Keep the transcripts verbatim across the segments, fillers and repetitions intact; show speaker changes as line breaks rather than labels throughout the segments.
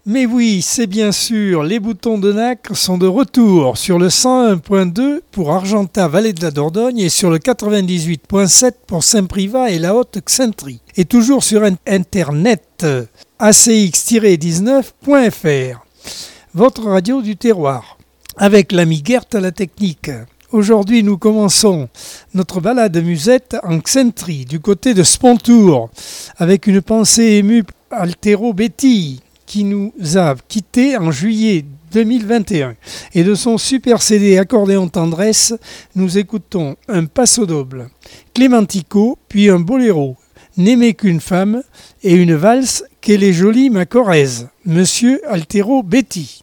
Mais oui, c'est bien sûr, les boutons de Nacre sont de retour sur le cent un point deux pour Argentat, Vallée de la Dordogne et sur le quatre-vingt-dix-huit point sept pour Saint-Privat et la Haute-Xaintrie. Et toujours sur internet, a c x tiret dix-neuf point f r, votre radio du terroir, avec l'ami Gert à la technique. Aujourd'hui, nous commençons notre balade musette en Xaintrie, du côté de Spontour, avec une pensée émue Altero Betty, qui nous a quittés en juillet deux mille vingt et un. Et de son super C D Accordéon Tendresse, nous écoutons un passo doble, Clémentico, puis un boléro, N'aimez qu'une femme, et une valse qu'elle est jolie ma Corrèze, Monsieur Altero Betty.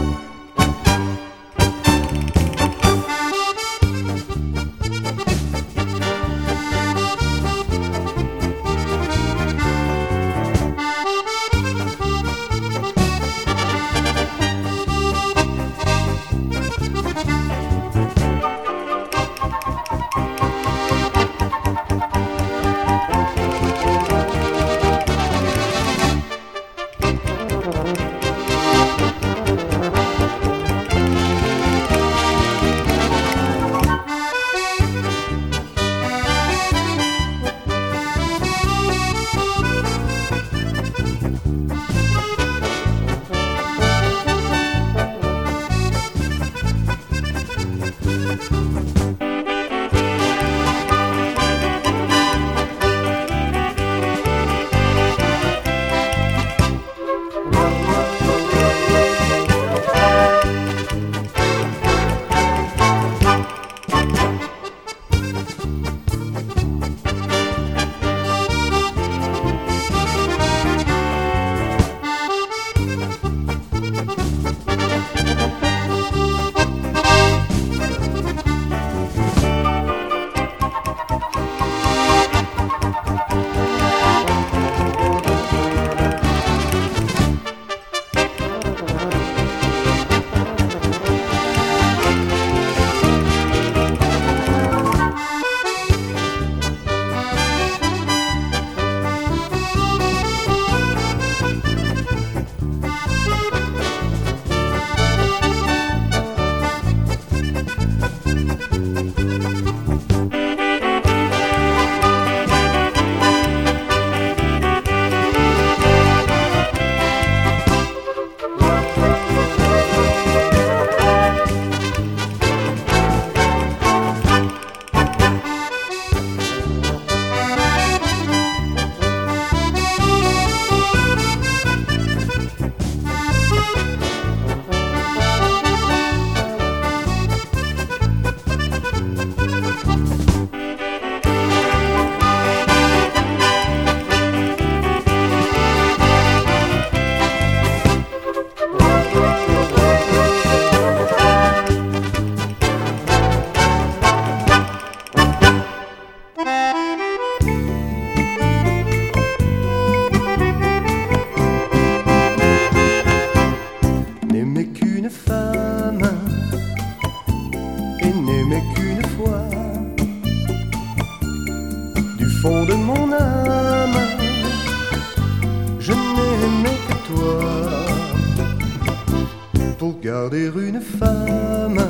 Une femme,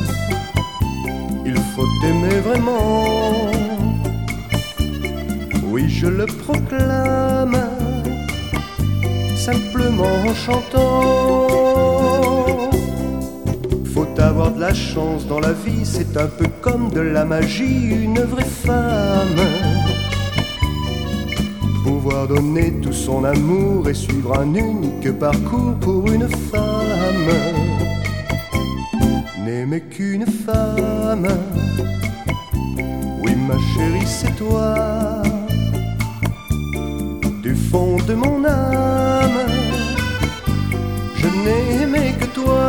il faut aimer vraiment. Oui, je le proclame, simplement en chantant. Faut avoir de la chance dans la vie, c'est un peu comme de la magie, une vraie femme. Pouvoir donner tout son amour et suivre un unique parcours pour une femme. N'aimer qu'une femme, oui ma chérie c'est toi. Du fond de mon âme, je n'ai aimé que toi.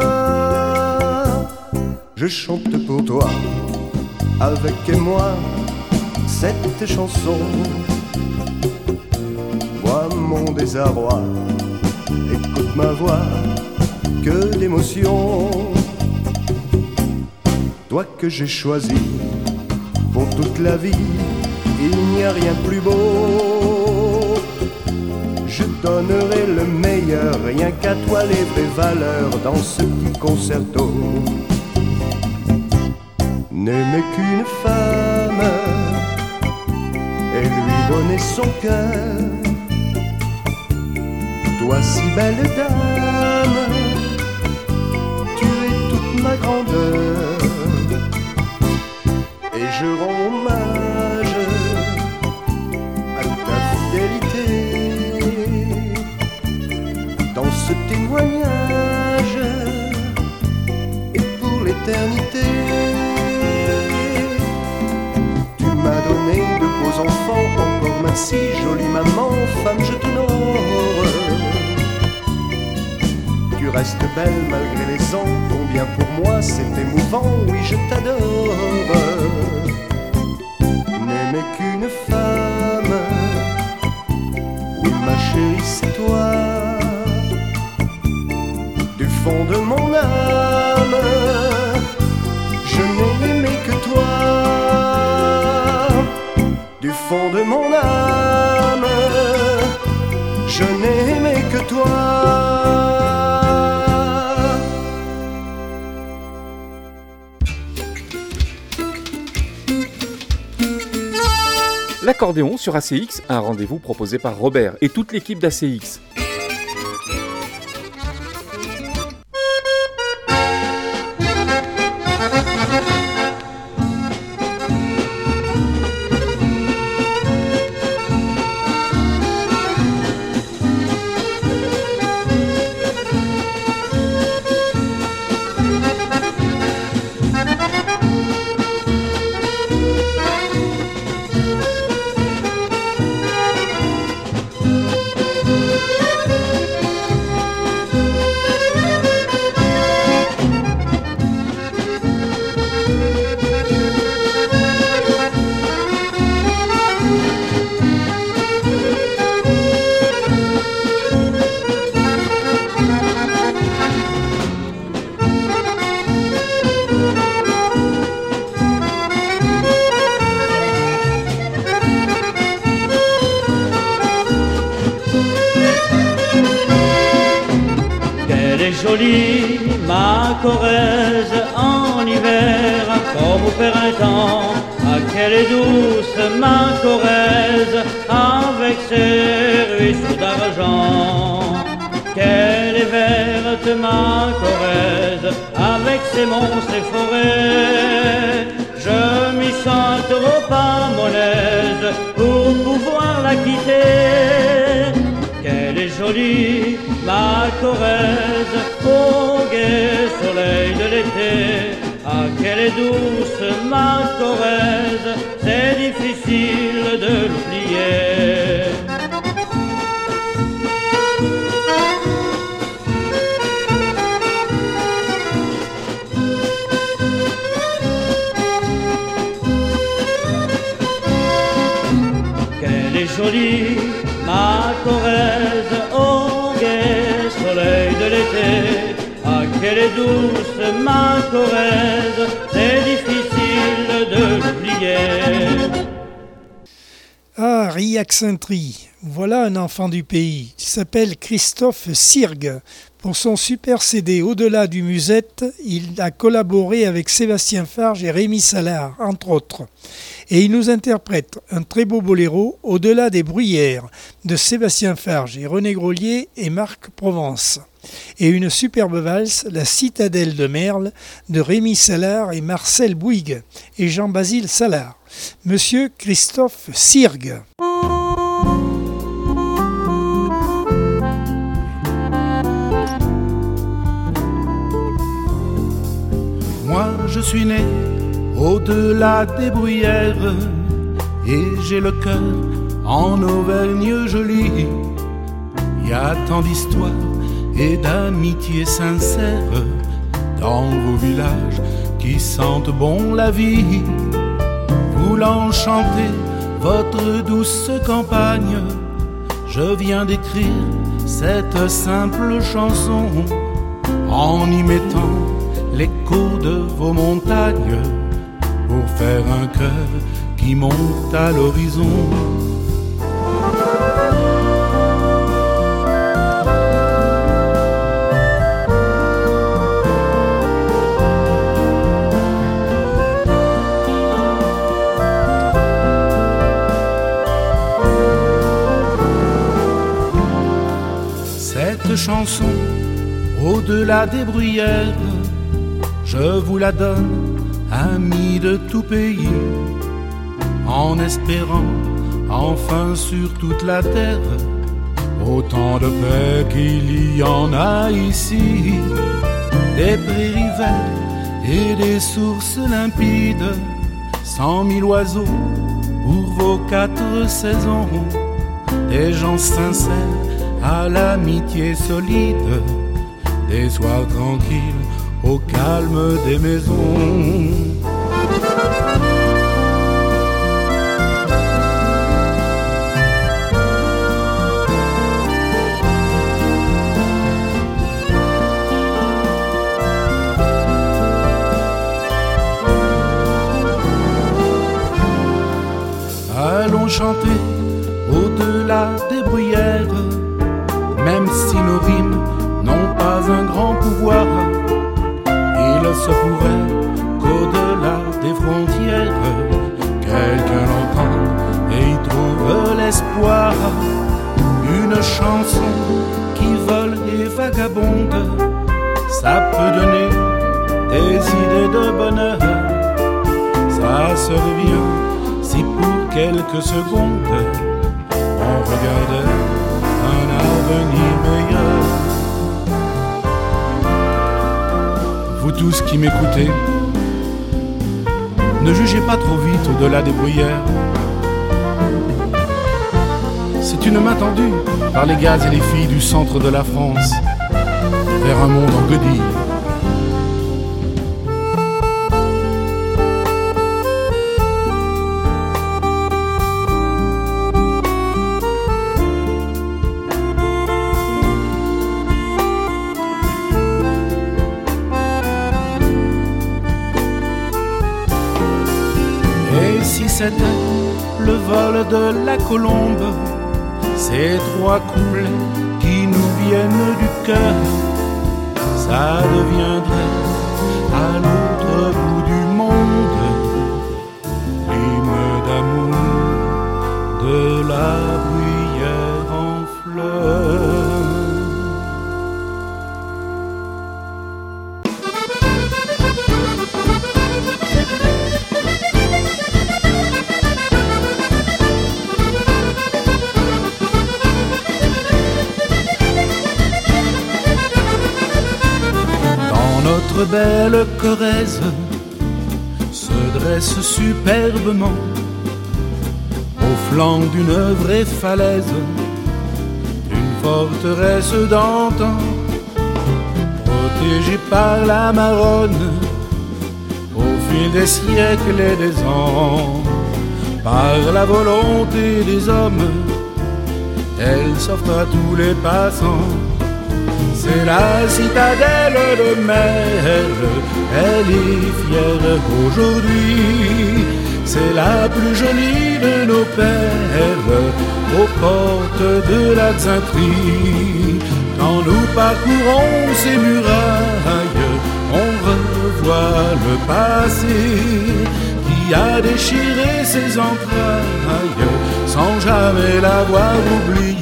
Je chante pour toi, avec moi, cette chanson. Vois mon désarroi, écoute ma voix, que d'émotion. Toi que j'ai choisi pour toute la vie, il n'y a rien de plus beau. Je donnerai le meilleur, rien qu'à toi les vraies valeurs dans ce petit concerto. N'aimer qu'une femme et lui donner son cœur. Toi si belle dame, tu es toute ma grandeur. Et je rends hommage à ta fidélité dans ce témoignage et pour l'éternité. Tu m'as donné de beaux enfants, encore merci, jolie maman, femme je t'honore. Tu restes belle malgré les ans, combien pour moi c'est émouvant, oui je t'adore. N'aimer qu'une femme, oui ma chérie c'est toi. Du fond de mon âme, je n'ai aimé que toi. Du fond de mon âme, je n'ai aimé que toi.
L'accordéon sur A C X, un rendez-vous proposé par Robert et toute l'équipe d'A C X.
Jolie ma Corrèze en hiver comme au printemps. Ah qu'elle est douce ma Corrèze avec ses ruisseaux d'argent. Qu'elle est verte ma Corrèze avec ses monts, ses forêts. Je m'y sens trop à mon aise pour pouvoir la quitter. Qu'elle est jolie ma Corrèze au gai soleil de l'été. Ah qu'elle est douce ma Corrèze, c'est difficile de l'oublier. Qu'elle est jolie ma Corrèze au gai soleil de l'été. Ah qu'elle est douce ma Corrèze, c'est difficile de l'oublier.
Ah, Riac-Saint-Try, voilà un enfant du pays. Il s'appelle Christophe Sirgue. Pour son super C D Au-delà du Musette, il a collaboré avec Sébastien Farge et Rémi Salard, entre autres. Et il nous interprète un très beau boléro, Au-delà des bruyères, de Sébastien Farge et René Grolier et Marc Provence. Et une superbe valse, La Citadelle de Merle, de Rémi Salard et Marcel Bouygues et Jean-Basile Salard. Monsieur Christophe Sirgue.
Moi je suis né au-delà des bruyères et j'ai le cœur en Auvergne jolie. Il y a tant d'histoires et d'amitié sincère dans vos villages qui sentent bon la vie. Voulant chanter votre douce campagne, je viens d'écrire cette simple chanson en y mettant l'écho de vos montagnes pour faire un cœur qui monte à l'horizon. Cette chanson, au-delà des bruyères, je vous la donne, amis de tout pays, en espérant enfin sur toute la terre autant de paix qu'il y en a ici, des prairies vertes et des sources limpides, cent mille oiseaux pour vos quatre saisons, des gens sincères à l'amitié solide, des soirs tranquilles au calme des maisons. Allons chanter au-delà des bruyères, même si nos rimes n'ont pas un grand pouvoir, il se pourrait qu'au-delà des frontières, quelqu'un l'entende et y trouve l'espoir. Une chanson qui vole et vagabonde, ça peut donner des idées de bonheur. Ça serait bien si pour quelques secondes on regardait un avenir meilleur. Vous tous qui m'écoutez, ne jugez pas trop vite au-delà des bruyères. C'est une main tendue par les gars et les filles du centre de la France vers un monde en guenilles. Et si c'était le vol de la colombe, ces trois couplets qui nous viennent du cœur, ça deviendrait à l'autre bout du monde l'hymne d'amour de la bruyère en fleurs. Notre belle Corrèze se dresse superbement au flanc d'une vraie falaise, une forteresse d'antan, protégée par la Maronne au fil des siècles et des ans, par la volonté des hommes, elle s'offre à tous les passants. C'est la citadelle de Merle, elle est fière aujourd'hui. C'est la plus jolie de nos perles, aux portes de la Xainterie. Quand nous parcourons ces murailles, on revoit le passé qui a déchiré ses entrailles sans jamais l'avoir oublié.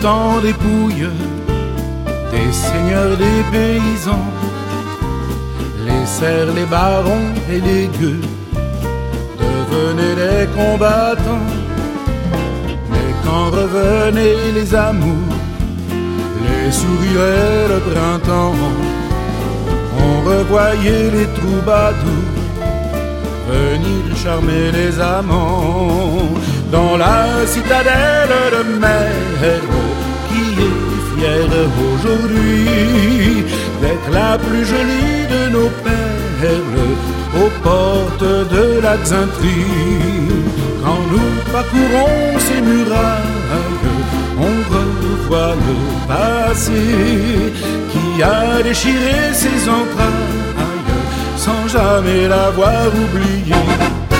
temps dépouille des seigneurs, des paysans, les serfs, les barons et les gueux devenaient des combattants. Mais quand revenaient les amours, les sourires et le printemps, on revoyait les troubadours venir charmer les amants. Dans la citadelle de Merle, qui est fière aujourd'hui d'être la plus jolie de nos perles, aux portes de la Xainterie. Quand nous parcourons ces murailles, on revoit le passé qui a déchiré ses entrailles sans jamais l'avoir oublié.